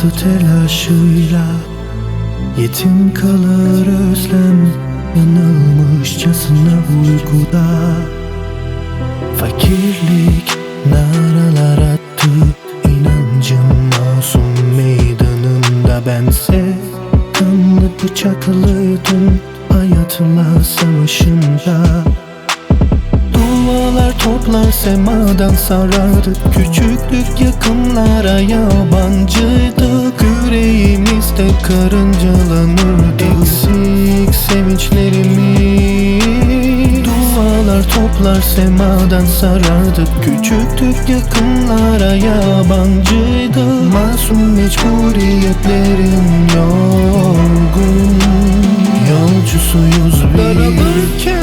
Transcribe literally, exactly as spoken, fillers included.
Hayatı telaşıyla yetim kalır özlem, yanılmışçasına uykuda. Fakirlik naralar attı, inancım masum meydanında. Bense kanlı bıçaklıydım hayatla savaşında. Dualar toplar semadan sarardı, küçüklük yakınlara yabancıydık. Yüreğimizde karıncalanırdı eksik sevinçlerimiz. Dualar toplar semadan sarardı, küçüktük yakınlara yabancıydık. Masum mecburiyetlerin yorgun yolcusuyuz biz. Daralırken